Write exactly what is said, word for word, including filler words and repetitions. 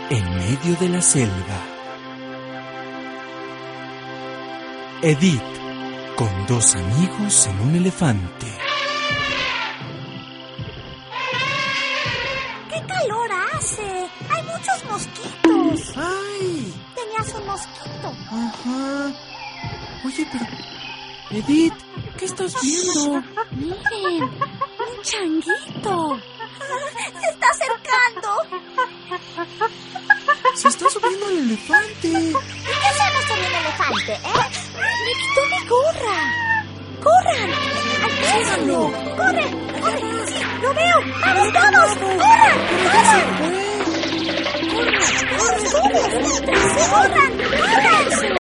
en medio de la selva. Edith, con dos amigos en un elefante. ¡Qué calor hace! ¡Hay muchos mosquitos! ¡Ay! Tenías un mosquito. Ajá. Oye, pero... Edith, ¿qué estás viendo? Miren, un changuito. Se está acercando. Se está subiendo al elefante. ¿Y qué hacemos con el elefante, eh? Me quitó mi gorra. ¡Corran! ¡Alcánzalo! ¡Corre! ¡Corre! ¡Sí, lo veo! ¡Vamos todos! ¡Corran! ¡Corran! ¡Corran! ¡Corran! ¡Corran! ¡Corran!